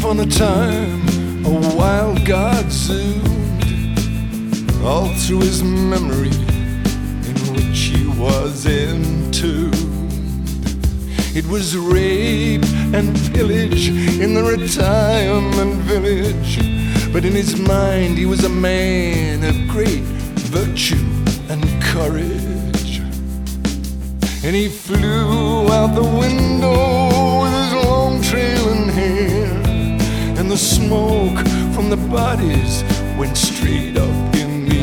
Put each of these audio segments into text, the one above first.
upon a time, a wild god zoomed all through his memory, in which he was entombed. It was rape and pillage in the retirement village, but in his mind he was a man of great virtue and courage. And he flew out the window with his long trailing hair, and the smoke from the bodies went straight up in the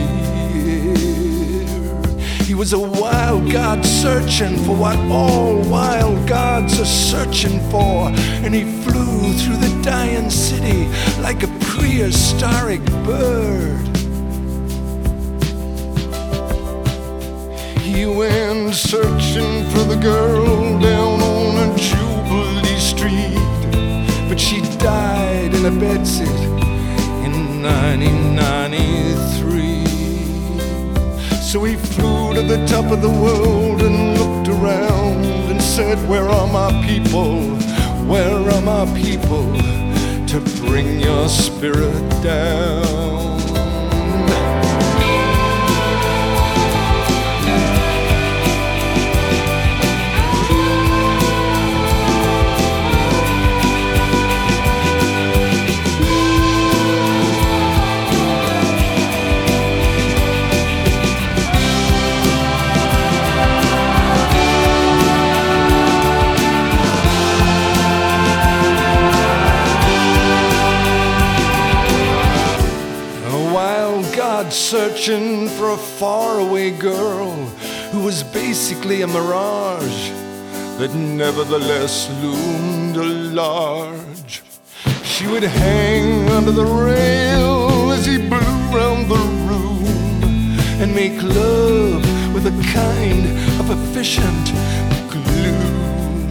air. He was a wild god searching for what all wild gods are searching for, and he flew through the dying city like a prehistoric bird. He went searching for the girl down on a Jubilee Street, but she died in a bedsit in 1993. So he flew to the top of the world and looked around and said, "Where are my people? Where are my people to bring your spirit down?" Searching for a faraway girl who was basically a mirage, but nevertheless loomed large. She would hang under the rail as he blew round the room and make love with a kind of efficient gloom.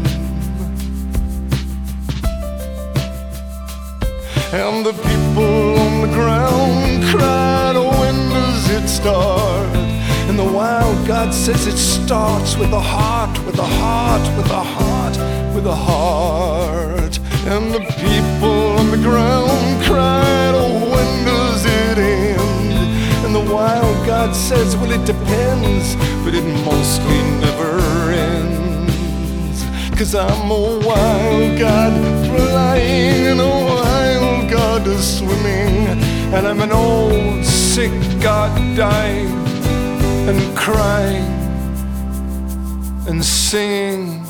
And the people on the ground cried, "Oh, when does it start?" And the wild god says it starts with a heart, with a heart, with a heart, with a heart. And the people on the ground cried, "Oh, when does it end?" And the wild god says, "Well, it depends, but it mostly never ends. 'Cause I'm a wild god flying and a wild god is swimming, and I'm an old sick god dying and crying and singing."